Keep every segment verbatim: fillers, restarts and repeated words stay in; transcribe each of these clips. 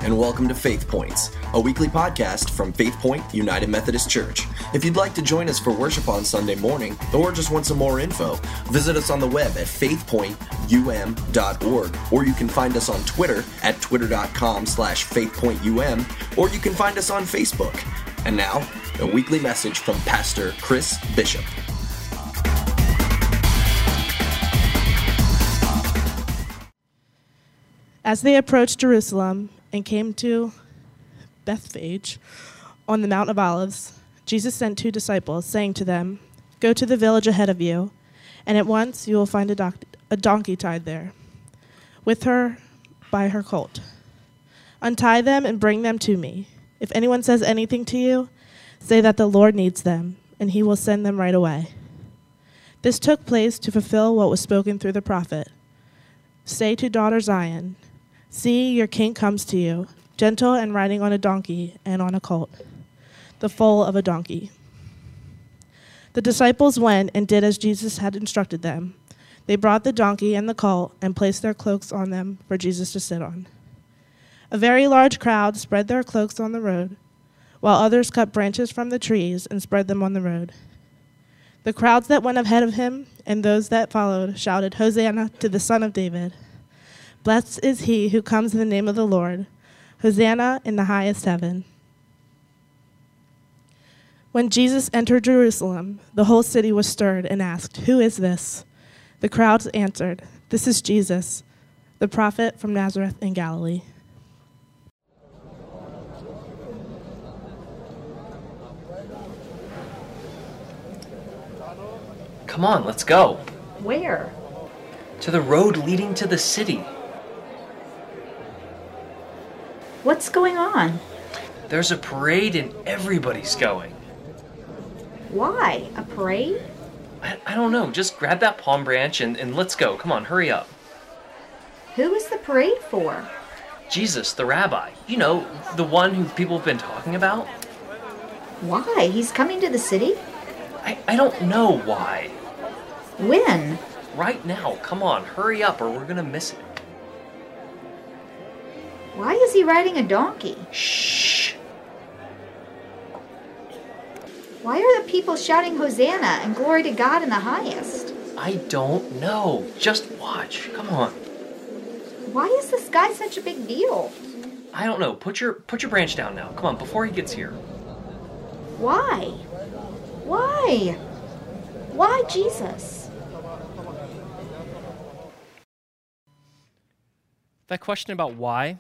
and welcome to Faith Points, a weekly podcast from Faith Point United Methodist Church. If you'd like to join us for worship on Sunday morning, or just want some more info, visit us on the web at faith point u m dot org, or you can find us on Twitter at twitter.com slash faithpointum, or you can find us on Facebook. And now, a weekly message from Pastor Chris Bishop. As they approached Jerusalem and came to Bethphage on the Mount of Olives, Jesus sent two disciples, saying to them, "Go to the village ahead of you, and at once you will find a, doc- a donkey tied there, with her by her colt. Untie them and bring them to me. If anyone says anything to you, say that the Lord needs them, and he will send them right away." This took place to fulfill what was spoken through the prophet. "Say to daughter Zion, see, your king comes to you, gentle and riding on a donkey and on a colt, the foal of a donkey." The disciples went and did as Jesus had instructed them. They brought the donkey and the colt and placed their cloaks on them for Jesus to sit on. A very large crowd spread their cloaks on the road, while others cut branches from the trees and spread them on the road. The crowds that went ahead of him and those that followed shouted, "Hosanna to the Son of David. Blessed is he who comes in the name of the Lord. Hosanna in the highest heaven." When Jesus entered Jerusalem, the whole city was stirred and asked, "Who is this?" The crowds answered, "This is Jesus, the prophet from Nazareth in Galilee." Come on, let's go. Where? To the road leading to the city. What's going on? There's a parade and everybody's going. Why? A parade? I, I don't know. Just grab that palm branch and, and let's go. Come on, hurry up. Who is the parade for? Jesus, the rabbi. You know, the one who people have been talking about. Why? He's coming to the city? I, I don't know why. When? Right now. Come on, hurry up or we're gonna miss it. Why is he riding a donkey? Shh. Why are the people shouting Hosanna and glory to God in the highest? I don't know. Just watch. Come on. Why is the sky such a big deal? I don't know. Put your put your branch down now. Come on, before he gets here. Why? Why? Why Jesus? That question about why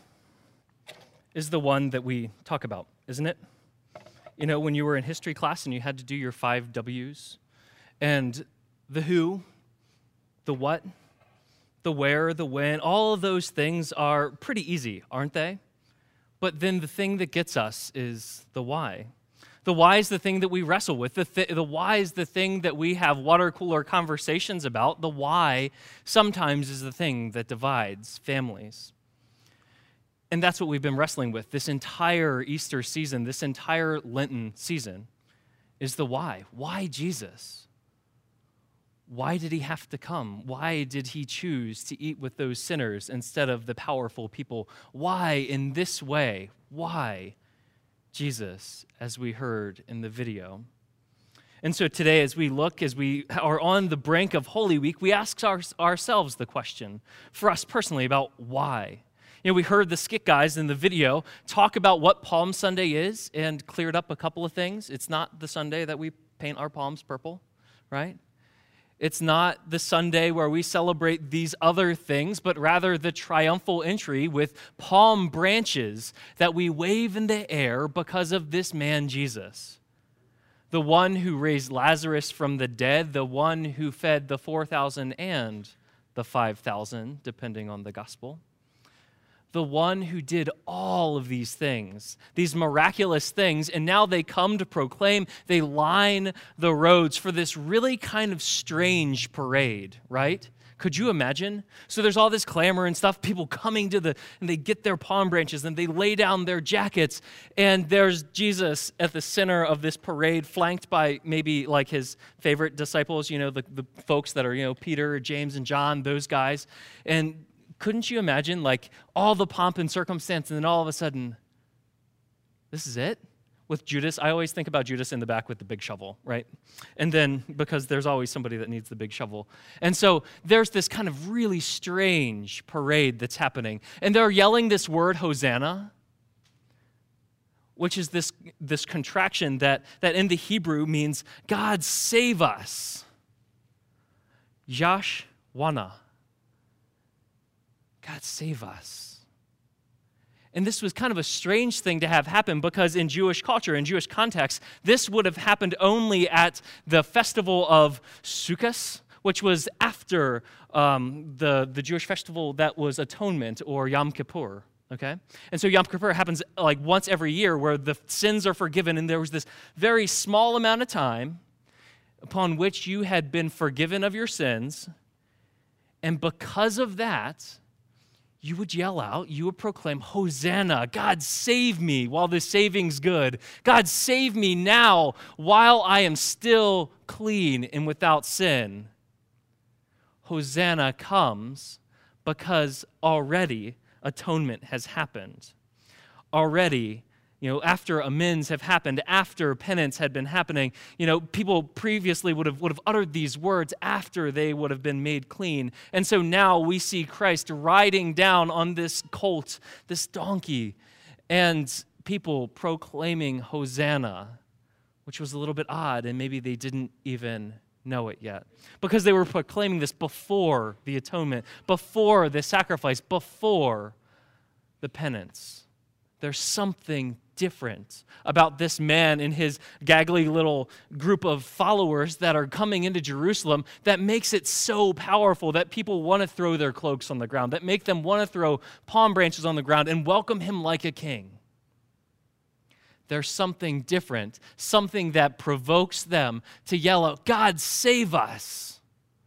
is the one that we talk about, isn't it? You know, when you were in history class and you had to do your five W's, and the who, the what, the where, the when, all of those things are pretty easy, aren't they? But then the thing that gets us is the why. The why is the thing that we wrestle with. The, th- the why is the thing that we have water cooler conversations about. The why sometimes is the thing that divides families. And that's what we've been wrestling with this entire Easter season, this entire Lenten season, is the why. Why Jesus? Why did he have to come? Why did he choose to eat with those sinners instead of the powerful people? Why in this way? Why Jesus, as we heard in the video? And so today, as we look, as we are on the brink of Holy Week, we ask our, ourselves the question, for us personally, about why. You know, we heard the Skit guys in the video talk about what Palm Sunday is and cleared up a couple of things. It's not the Sunday that we paint our palms purple, right? It's not the Sunday where we celebrate these other things, but rather the triumphal entry with palm branches that we wave in the air because of this man, Jesus. The one who raised Lazarus from the dead, the one who fed the four thousand and the five thousand, depending on the gospel. The one who did all of these things, these miraculous things, and now they come to proclaim, they line the roads for this really kind of strange parade, right? Could you imagine? So there's all this clamor and stuff, people coming to the, and they get their palm branches and they lay down their jackets, and there's Jesus at the center of this parade, flanked by maybe like his favorite disciples, you know, the, the folks that are, you know, Peter, James, and John, those guys, and couldn't you imagine like all the pomp and circumstance and then all of a sudden, this is it? With Judas, I always think about Judas in the back with the big shovel, right? And then, because there's always somebody that needs the big shovel. And so there's this kind of really strange parade that's happening. And they're yelling this word, Hosanna, which is this, this contraction that, that in the Hebrew means, God save us. Yashwana. God save us. And this was kind of a strange thing to have happen because in Jewish culture, in Jewish context, this would have happened only at the festival of Sukkot, which was after um, the, the Jewish festival that was Atonement or Yom Kippur, okay? And so Yom Kippur happens like once every year where the sins are forgiven, and there was this very small amount of time upon which you had been forgiven of your sins, and because of that, you would yell out, you would proclaim, Hosanna, God save me while the saving's good. God save me now while I am still clean and without sin. Hosanna comes because already atonement has happened. Already, you know, after amends have happened, after penance had been happening, you know, people previously would have would have uttered these words after they would have been made clean. And so now we see Christ riding down on this colt, this donkey, and people proclaiming Hosanna, which was a little bit odd, and maybe they didn't even know it yet. Because they were proclaiming this before the atonement, before the sacrifice, before the penance. There's something different about this man and his gaggly little group of followers that are coming into Jerusalem that makes it so powerful that people want to throw their cloaks on the ground, that make them want to throw palm branches on the ground and welcome him like a king. There's something different, something that provokes them to yell out, God save us,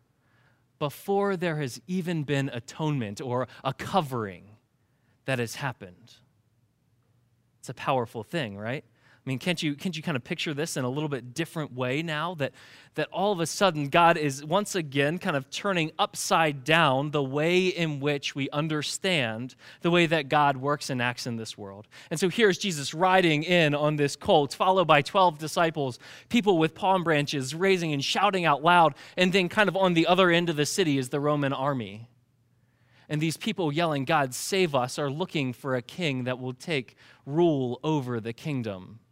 before there has even been atonement or a covering that has happened. It's a powerful thing, right? I mean, can't you can't you kind of picture this in a little bit different way now? That that all of a sudden God is once again kind of turning upside down the way in which we understand the way that God works and acts in this world. And so here's Jesus riding in on this colt, followed by twelve disciples, people with palm branches raising and shouting out loud, and then kind of on the other end of the city is the Roman army. And these people yelling, God save us, are looking for a king that will take rule over the kingdom.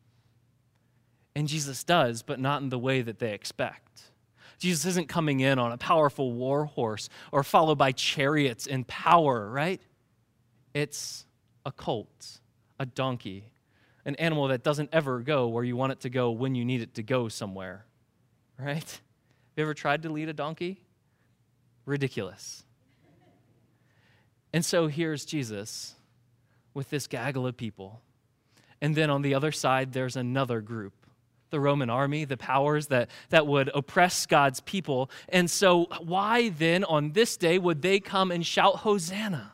And Jesus does, but not in the way that they expect. Jesus isn't coming in on a powerful war horse or followed by chariots and power, right? It's a colt, a donkey, an animal that doesn't ever go where you want it to go when you need it to go somewhere, right? Have you ever tried to lead a donkey? Ridiculous. And so here's Jesus with this gaggle of people. And then on the other side, there's another group, the Roman army, the powers that, that would oppress God's people. And so why then on this day would they come and shout Hosanna?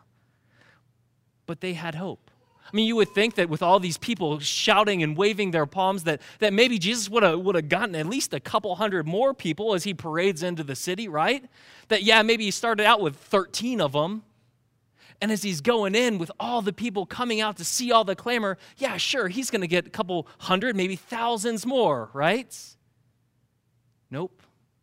But they had hope. I mean, you would think that with all these people shouting and waving their palms that, that maybe Jesus would have would have gotten at least a couple hundred more people as he parades into the city, right? That, yeah, maybe he started out with thirteen of them. And as he's going in with all the people coming out to see all the clamor, yeah, sure, he's going to get a couple hundred, maybe thousands more, right? Nope.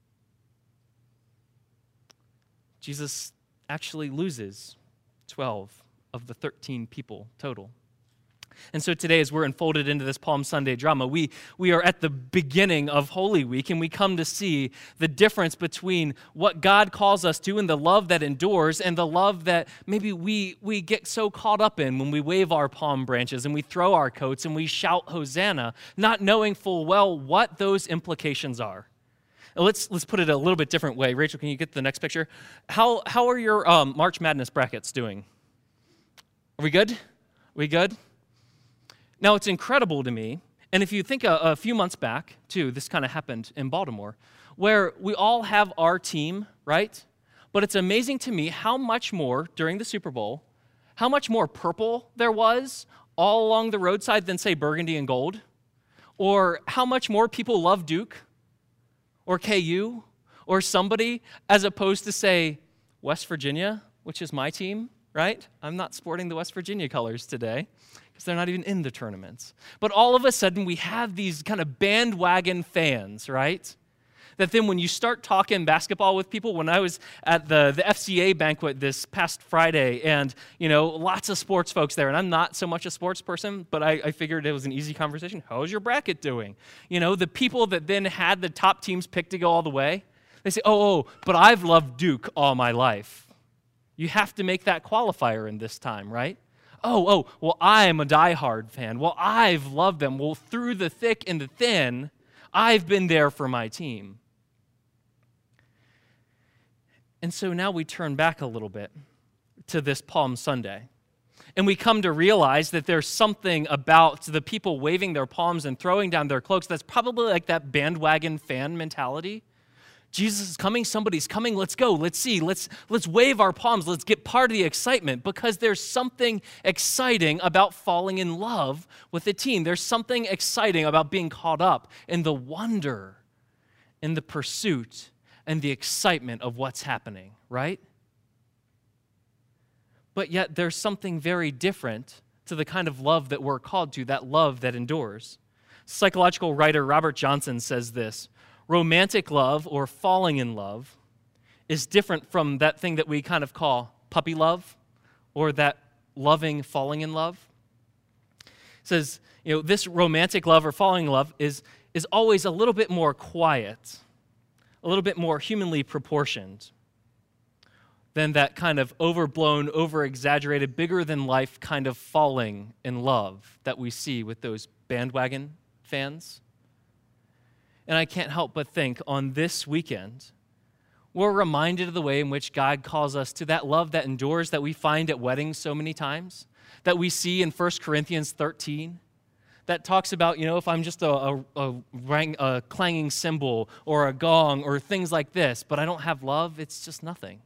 Jesus actually loses twelve of the thirteen people total. And so today, as we're enfolded into this Palm Sunday drama, we, we are at the beginning of Holy Week, and we come to see the difference between what God calls us to and the love that endures and the love that maybe we, we get so caught up in when we wave our palm branches and we throw our coats and we shout Hosanna, not knowing full well what those implications are. Now let's, let's put it a little bit different way. Rachel, can you get the next picture? How, how are your um, March Madness brackets doing? Are we good? Are we good? Now, it's incredible to me, and if you think a, a few months back, too, this kind of happened in Baltimore, where we all have our team, right? But it's amazing to me how much more, during the Super Bowl, how much more purple there was all along the roadside than, say, burgundy and gold, or how much more people love Duke, or K U, or somebody, as opposed to, say, West Virginia, which is my team, right? I'm not sporting the West Virginia colors today because they're not even in the tournaments. But all of a sudden, we have these kind of bandwagon fans, right? That then when you start talking basketball with people, when I was at the, the F C A banquet this past Friday, and, you know, lots of sports folks there, and I'm not so much a sports person, but I, I figured it was an easy conversation. How's your bracket doing? You know, the people that then had the top teams picked to go all the way, they say, oh, oh, but I've loved Duke all my life. You have to make that qualifier in this time, right? Oh, oh, well, I'm a diehard fan. Well, I've loved them. Well, through the thick and the thin, I've been there for my team. And so now we turn back a little bit to this Palm Sunday. And we come to realize that there's something about the people waving their palms and throwing down their cloaks that's probably like that bandwagon fan mentality. Jesus is coming, somebody's coming, let's go, let's see, let's, let's wave our palms, let's get part of the excitement, because there's something exciting about falling in love with a team. There's something exciting about being caught up in the wonder, in the pursuit, and the excitement of what's happening, right? But yet there's something very different to the kind of love that we're called to, that love that endures. Psychological writer Robert Johnson says this: romantic love, or falling in love, is different from that thing that we kind of call puppy love, or that loving falling in love. He says, you know, this romantic love or falling in love is, is always a little bit more quiet, a little bit more humanly proportioned than that kind of overblown, over-exaggerated, bigger-than-life kind of falling in love that we see with those bandwagon fans. And I can't help but think on this weekend, we're reminded of the way in which God calls us to that love that endures that we find at weddings so many times, that we see in First Corinthians thirteen, that talks about, you know, if I'm just a, a, a, rang, a clanging cymbal or a gong or things like this, but I don't have love, it's just nothing.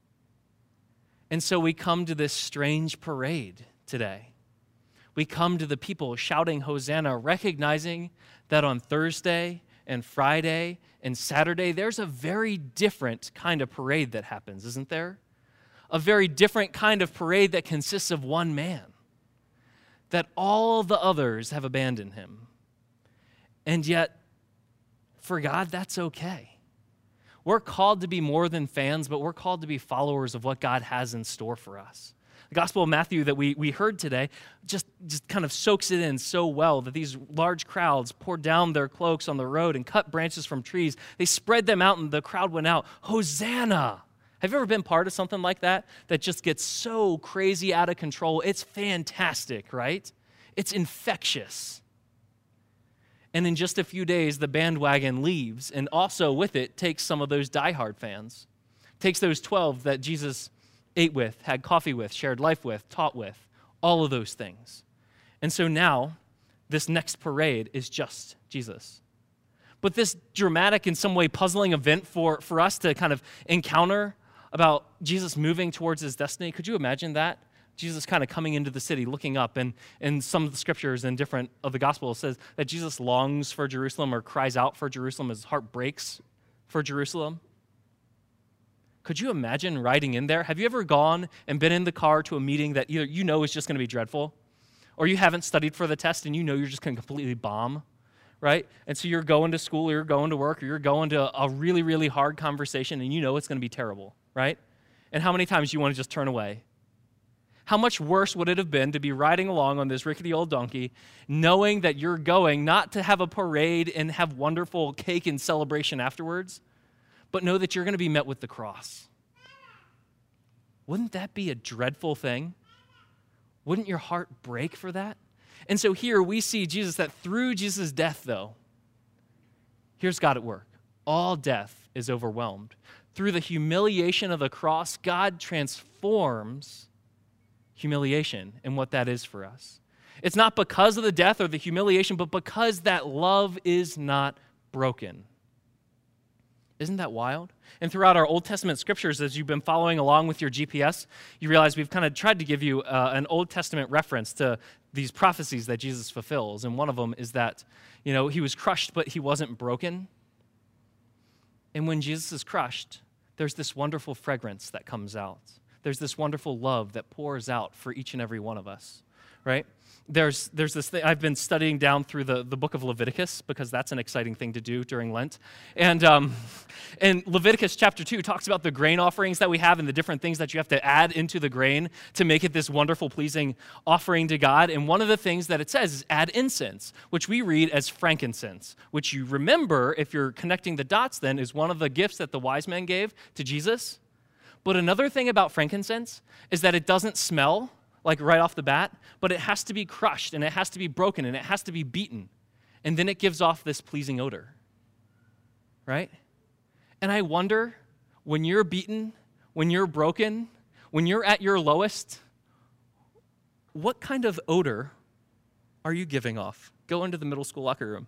And so we come to this strange parade today. We come to the people shouting Hosanna, recognizing that on Thursday and Friday and Saturday, there's a very different kind of parade that happens, isn't there? A very different kind of parade that consists of one man, that all the others have abandoned him. And yet, for God, that's okay. We're called to be more than fans, but we're called to be followers of what God has in store for us. The Gospel of Matthew that we, we heard today just, just kind of soaks it in so well that these large crowds poured down their cloaks on the road and cut branches from trees. They spread them out and the crowd went out, Hosanna! Have you ever been part of something like that that just gets so crazy out of control? It's fantastic, right? It's infectious. And in just a few days, the bandwagon leaves, and also with it takes some of those diehard fans. Takes those twelve that Jesus ate with, had coffee with, shared life with, taught with, all of those things. And so now, this next parade is just Jesus. But this dramatic, in some way puzzling event for, for us to kind of encounter about Jesus moving towards his destiny, could you imagine that? Jesus kind of coming into the city, looking up, and in some of the scriptures and different of the Gospels says that Jesus longs for Jerusalem or cries out for Jerusalem, his heart breaks for Jerusalem. Could you imagine riding in there? Have you ever gone and been in the car to a meeting that either you know is just going to be dreadful, or you haven't studied for the test and you know you're just going to completely bomb, right? And so you're going to school, or you're going to work, or you're going to a really, really hard conversation and you know it's going to be terrible, right? And how many times do you want to just turn away? How much worse would it have been to be riding along on this rickety old donkey, knowing that you're going not to have a parade and have wonderful cake and celebration afterwards, but know that you're going to be met with the cross? Wouldn't that be a dreadful thing? Wouldn't your heart break for that? And so here we see Jesus, that through Jesus' death, though, here's God at work. All death is overwhelmed. Through the humiliation of the cross, God transforms humiliation and what that is for us. It's not because of the death or the humiliation, but because that love is not broken. Isn't that wild? And throughout our Old Testament scriptures, as you've been following along with your G P S, you realize we've kind of tried to give you uh, an Old Testament reference to these prophecies that Jesus fulfills. And one of them is that, you know, he was crushed, but he wasn't broken. And when Jesus is crushed, there's this wonderful fragrance that comes out. there's this wonderful love that pours out for each and every one of us, right? There's there's this thing, I've been studying down through the, the book of Leviticus because that's an exciting thing to do during Lent. And, um, and Leviticus chapter two talks about the grain offerings that we have and the different things that you have to add into the grain to make it this wonderful, pleasing offering to God. And one of the things that it says is add incense, which we read as frankincense, which you remember, if you're connecting the dots then, is one of the gifts that the wise men gave to Jesus. But another thing about frankincense is that it doesn't smell like right off the bat, but it has to be crushed, and it has to be broken, and it has to be beaten. And then it gives off this pleasing odor, right? And I wonder, when you're beaten, when you're broken, when you're at your lowest, what kind of odor are you giving off? Go into the middle school locker room.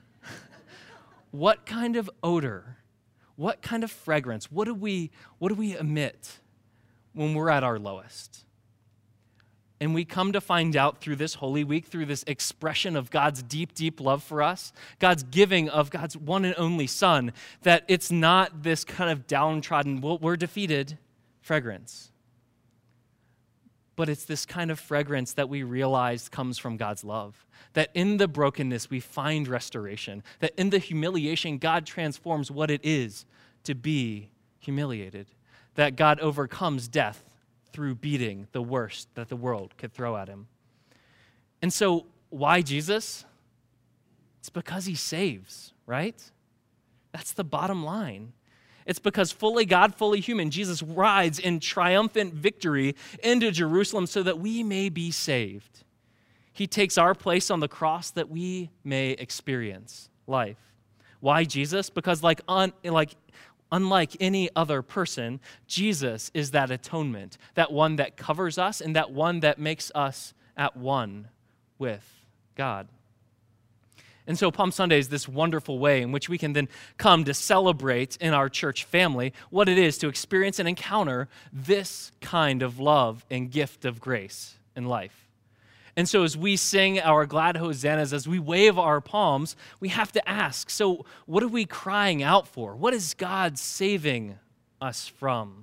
What kind of odor, what kind of fragrance, what do we, what do we emit when we're at our lowest? And we come to find out through this Holy Week, through this expression of God's deep, deep love for us, God's giving of God's one and only Son, that it's not this kind of downtrodden, well, we're defeated fragrance. But it's this kind of fragrance that we realize comes from God's love. That in the brokenness, we find restoration. That in the humiliation, God transforms what it is to be humiliated. That God overcomes death through beating the worst that the world could throw at him. And so, why Jesus? It's because he saves, right? That's the bottom line. It's because fully God, fully human, Jesus rides in triumphant victory into Jerusalem so that we may be saved. He takes our place on the cross that we may experience life. Why Jesus? Because like un, like Unlike any other person, Jesus is that atonement, that one that covers us and that one that makes us at one with God. And so Palm Sunday is this wonderful way in which we can then come to celebrate in our church family what it is to experience and encounter this kind of love and gift of grace in life. And so as we sing our glad hosannas, as we wave our palms, we have to ask, so what are we crying out for? What is God saving us from?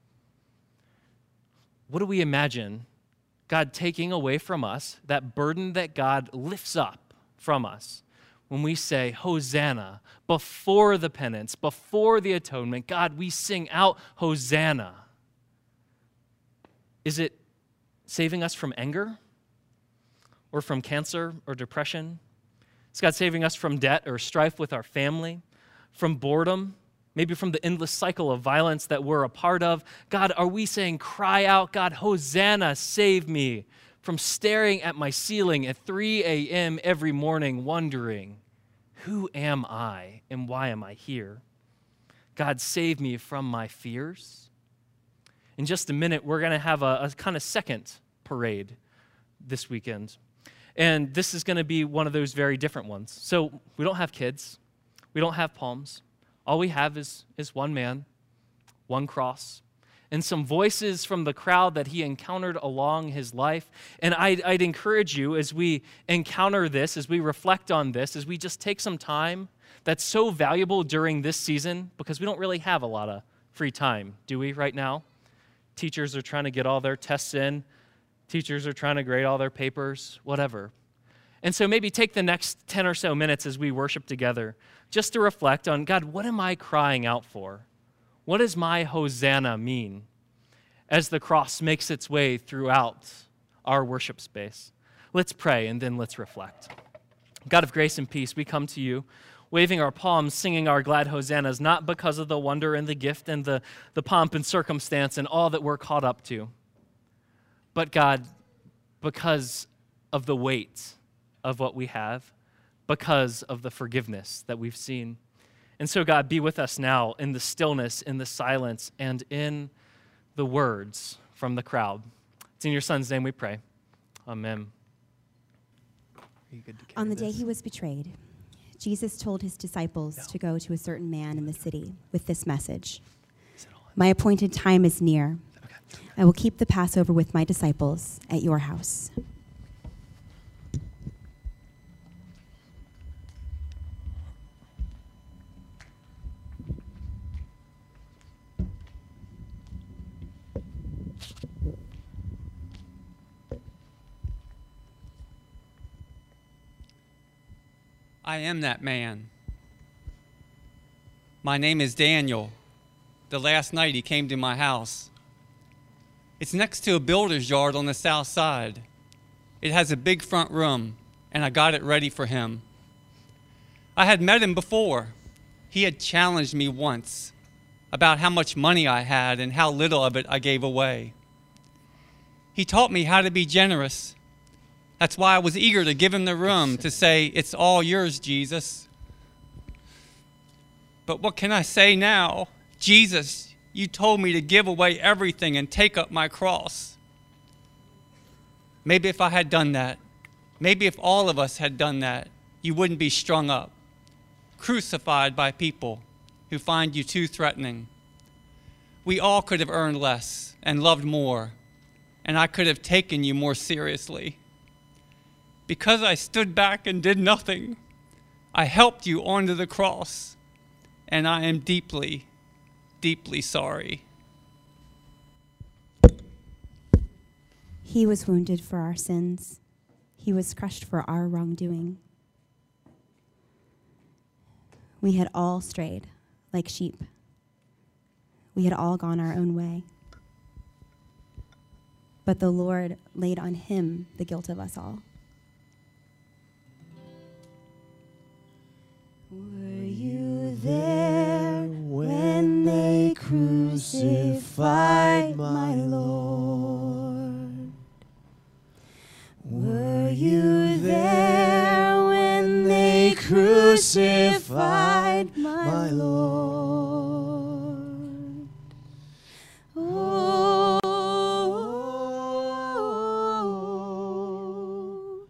What do we imagine God taking away from us, that burden that God lifts up from us when we say, Hosanna, before the penance, before the atonement? God, we sing out Hosanna. Is it saving us from anger? Or from cancer or depression? Is God saving us from debt or strife with our family? From boredom? Maybe from the endless cycle of violence that we're a part of? God, are we saying, cry out, God, Hosanna, save me from staring at my ceiling at three a.m. every morning wondering, who am I and why am I here? God, save me from my fears. In just a minute, we're going to have a, a kind of second parade this weekend. And this is going to be one of those very different ones. So we don't have kids. We don't have palms. All we have is, is one man, one cross, and some voices from the crowd that he encountered along his life. And I'd, I'd encourage you as we encounter this, as we reflect on this, as we just take some time that's so valuable during this season, because we don't really have a lot of free time, do we, right now? Teachers are trying to get all their tests in. Teachers are trying to grade all their papers, whatever. And so maybe take the next ten or so minutes as we worship together just to reflect on, God, what am I crying out for? What does my Hosanna mean as the cross makes its way throughout our worship space? Let's pray and then let's reflect. God of grace and peace, we come to you waving our palms, singing our glad hosannas, not because of the wonder and the gift and the, the pomp and circumstance and all that we're caught up to, but God, because of the weight of what we have, because of the forgiveness that we've seen. And so, God, be with us now in the stillness, in the silence, and in the words from the crowd. It's in your Son's name we pray. Amen. Are you good to carry On the this? day he was betrayed, Jesus told his disciples No. to go to a certain man in the city with this message. My appointed time is near. I will keep the Passover with my disciples at your house. I am that man. My name is Daniel. The last night he came to my house. It's next to a builder's yard on the south side. It has a big front room, and I got it ready for him. I had met him before. He had challenged me once about how much money I had and how little of it I gave away. He taught me how to be generous. That's why I was eager to give him the room to say, "It's all yours, Jesus." But what can I say now? Jesus, you told me to give away everything and take up my cross. Maybe if I had done that, maybe if all of us had done that, you wouldn't be strung up, crucified by people who find you too threatening. We all could have earned less and loved more, and I could have taken you more seriously. Because I stood back and did nothing, I helped you onto the cross, and I am deeply, deeply sorry. He was wounded for our sins. He was crushed for our wrongdoing. We had all strayed like sheep. We had all gone our own way. But the Lord laid on him the guilt of us all. Were you there when they crucified my Lord? Were you there when they crucified my Lord? Oh,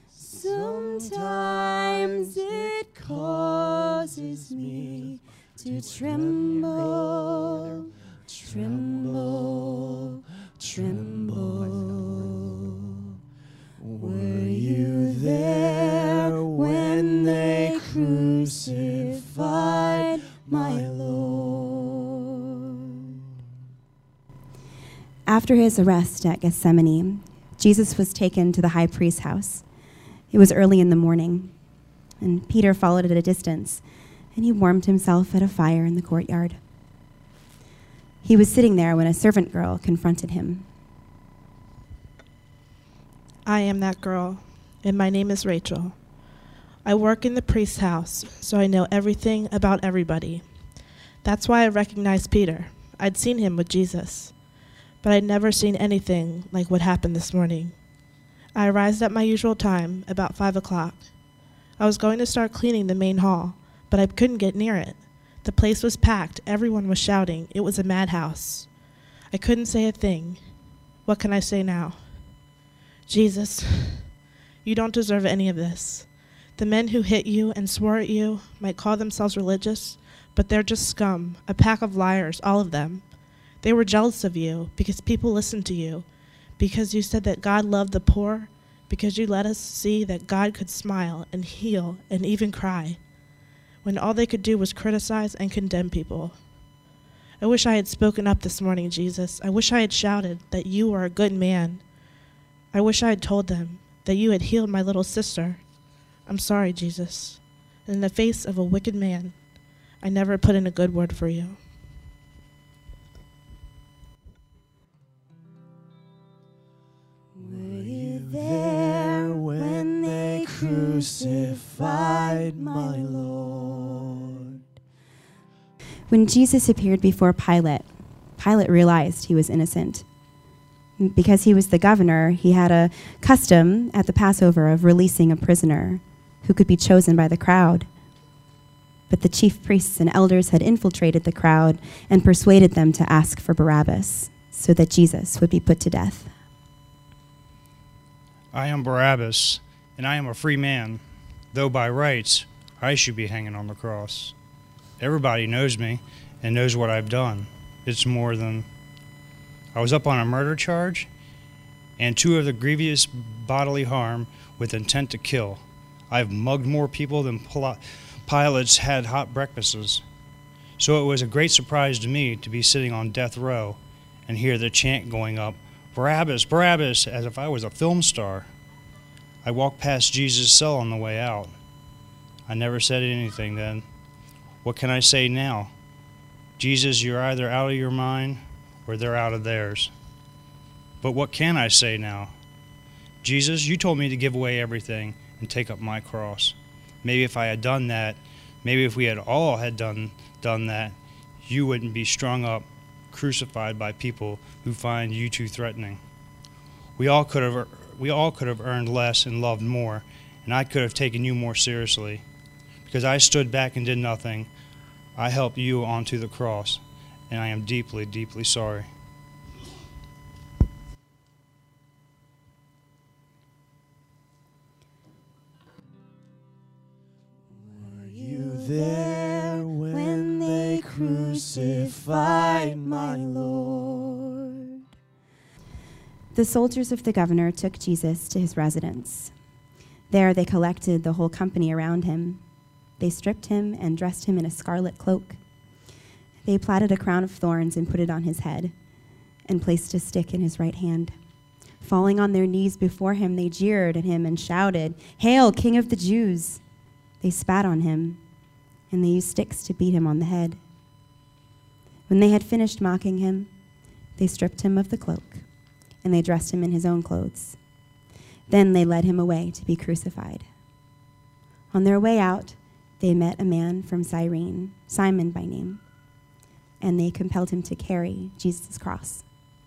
sometimes it causes me to tremble, tremble, tremble. Were you there when they crucified my Lord? After his arrest at Gethsemane, Jesus was taken to the high priest's house. It was early in the morning, and Peter followed at a distance, and he warmed himself at a fire in the courtyard. He was sitting there when a servant girl confronted him. I am that girl, and my name is Rachel. I work in the priest's house, so I know everything about everybody. That's why I recognized Peter. I'd seen him with Jesus, but I'd never seen anything like what happened this morning. I arrived at my usual time, about five o'clock. I was going to start cleaning the main hall, but I couldn't get near it. The place was packed. Everyone was shouting. It was a madhouse. I couldn't say a thing. What can I say now? Jesus, you don't deserve any of this. The men who hit you and swore at you might call themselves religious, but they're just scum, a pack of liars, all of them. They were jealous of you because people listened to you, because you said that God loved the poor, because you let us see that God could smile and heal and even cry, when all they could do was criticize and condemn people. I wish I had spoken up this morning, Jesus. I wish I had shouted that you were a good man. I wish I had told them that you had healed my little sister. I'm sorry, Jesus. In the face of a wicked man, I never put in a good word for you. Were you there when they crucified my Lord? When Jesus appeared before Pilate, Pilate realized he was innocent. Because he was the governor, he had a custom at the Passover of releasing a prisoner who could be chosen by the crowd. But the chief priests and elders had infiltrated the crowd and persuaded them to ask for Barabbas so that Jesus would be put to death. I am Barabbas, and I am a free man, though by rights I should be hanging on the cross. Everybody knows me and knows what I've done. It's more than... I was up on a murder charge and two of the grievous bodily harm with intent to kill. I've mugged more people than Pilate's had hot breakfasts. So it was a great surprise to me to be sitting on death row and hear the chant going up, Barabbas, Barabbas, as if I was a film star. I walked past Jesus' cell on the way out. I never said anything then. What can I say now? Jesus, you're either out of your mind or they're out of theirs. But what can I say now? Jesus, you told me to give away everything and take up my cross. Maybe if I had done that, maybe if we had all had done done that, you wouldn't be strung up, crucified by people who find you too threatening. We all could have we all could have earned less and loved more, and I could have taken you more seriously. Because I stood back and did nothing, I helped you onto the cross, and I am deeply, deeply sorry. Were you there when they crucified my Lord? The soldiers of the governor took Jesus to his residence. There they collected the whole company around him. They stripped him and dressed him in a scarlet cloak. They plaited a crown of thorns and put it on his head, and placed a stick in his right hand. Falling on their knees before him, they jeered at him and shouted, "Hail, King of the Jews!" They spat on him, and they used sticks to beat him on the head. When they had finished mocking him, they stripped him of the cloak, and they dressed him in his own clothes. Then they led him away to be crucified. On their way out, they met a man from Cyrene, Simon by name, and they compelled him to carry Jesus' cross.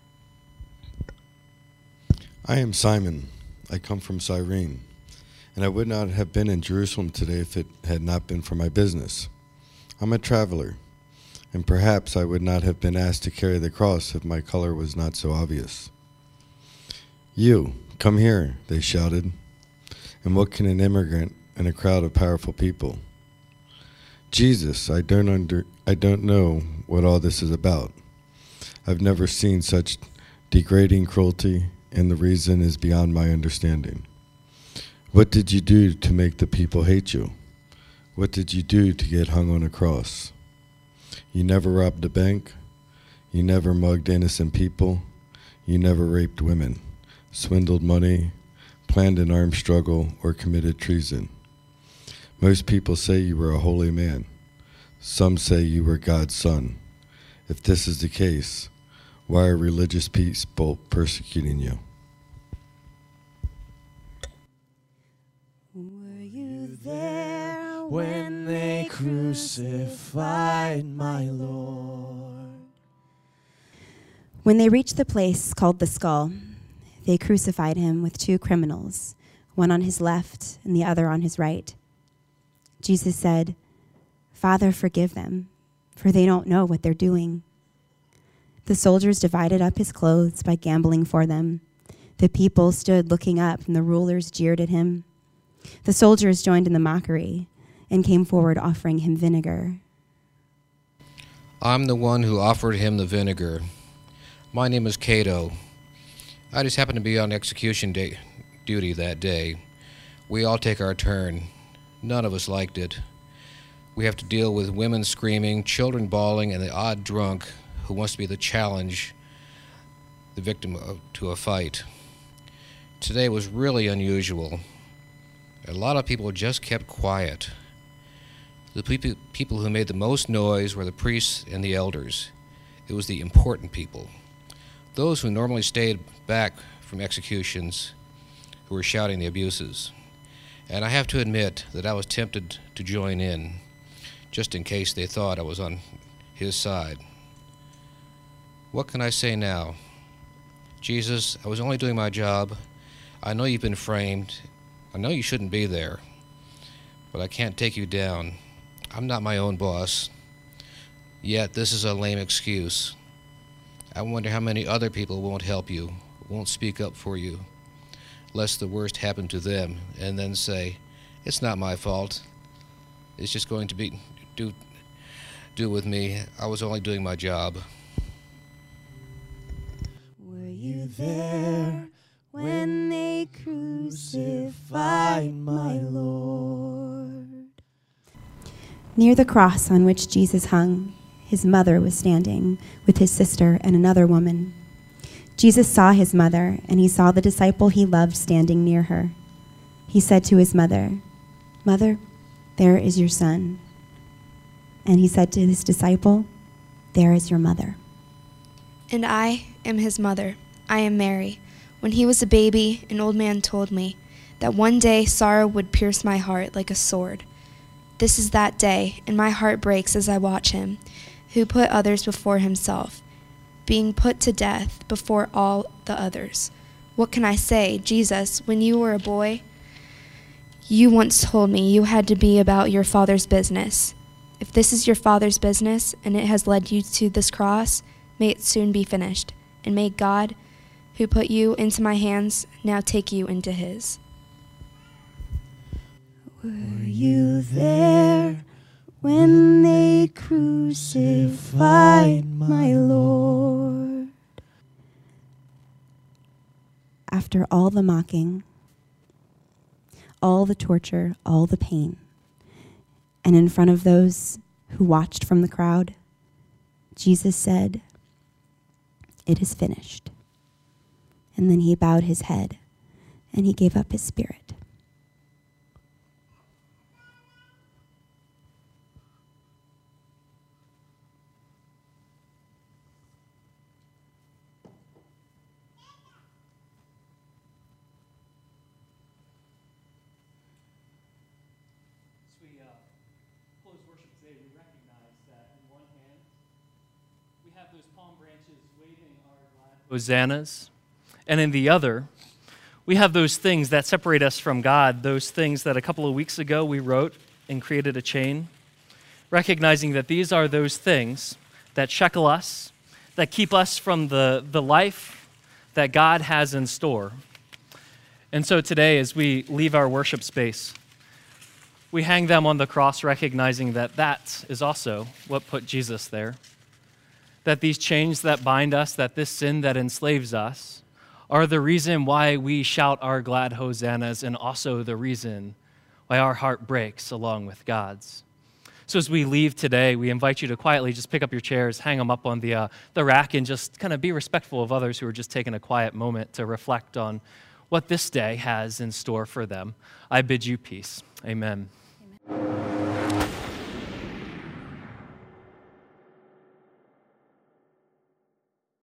I am Simon. I come from Cyrene, and I would not have been in Jerusalem today if it had not been for my business. I'm a traveler, and perhaps I would not have been asked to carry the cross if my color was not so obvious. You, come here, they shouted. And what can an immigrant in a crowd of powerful people? Jesus, I don't under, I don't know what all this is about. I've never seen such degrading cruelty, and the reason is beyond my understanding. What did you do to make the people hate you? What did you do to get hung on a cross? You never robbed a bank. You never mugged innocent people. You never raped women, swindled money, planned an armed struggle, or committed treason. Most people say you were a holy man. Some say you were God's son. If this is the case, why are religious people persecuting you? Were you there when they crucified my Lord? When they reached the place called the Skull, they crucified him with two criminals, one on his left and the other on his right. Jesus said, "Father, forgive them, for they don't know what they're doing." The soldiers divided up his clothes by gambling for them. The people stood looking up, and the rulers jeered at him. The soldiers joined in the mockery and came forward offering him vinegar. I'm the one who offered him the vinegar. My name is Cato. I just happened to be on execution day, duty that day. We all take our turn. None of us liked it. We have to deal with women screaming, children bawling, and the odd drunk who wants to be the challenge, the victim of, to a fight. Today was really unusual. A lot of people just kept quiet. The pe- people who made the most noise were the priests and the elders. It was the important people. Those who normally stayed back from executions, who were shouting the abuses. And I have to admit that I was tempted to join in, just in case they thought I was on his side. What can I say now? Jesus, I was only doing my job. I know you've been framed. I know you shouldn't be there. But I can't take you down. I'm not my own boss. Yet this is a lame excuse. I wonder how many other people won't help you, won't speak up for you, lest the worst happen to them, and then say, "It's not my fault. It's just going to be do do with me. I was only doing my job." Were you there when they crucified my Lord? Near the cross on which Jesus hung, his mother was standing with his sister and another woman. Jesus saw his mother, and he saw the disciple he loved standing near her. He said to his mother, "Mother, "There is your son." And he said to his disciple, "There is your mother." And I am his mother. I am Mary. When he was a baby, an old man told me that one day sorrow would pierce my heart like a sword. This is that day, and my heart breaks as I watch him, who put others before himself, being put to death before all the others. What can I say? Jesus, when you were a boy, you once told me you had to be about your Father's business. If this is your Father's business, and it has led you to this cross, may it soon be finished, and may God, who put you into my hands, now take you into his. Were you there when they crucified my Lord? After all the mocking, all the torture, all the pain, and in front of those who watched from the crowd, Jesus said, "It is finished." And then he bowed his head and he gave up his spirit. Hosannas, and in the other, we have those things that separate us from God, those things that a couple of weeks ago we wrote and created a chain, recognizing that these are those things that shackle us, that keep us from the, the life that God has in store. And so today, as we leave our worship space, we hang them on the cross, recognizing that that is also what put Jesus there. That these chains that bind us, that this sin that enslaves us, are the reason why we shout our glad hosannas, and also the reason why our heart breaks along with God's. So as we leave today, we invite you to quietly just pick up your chairs, hang them up on the, uh, the rack, and just kind of be respectful of others who are just taking a quiet moment to reflect on what this day has in store for them. I bid you peace. Amen. Amen.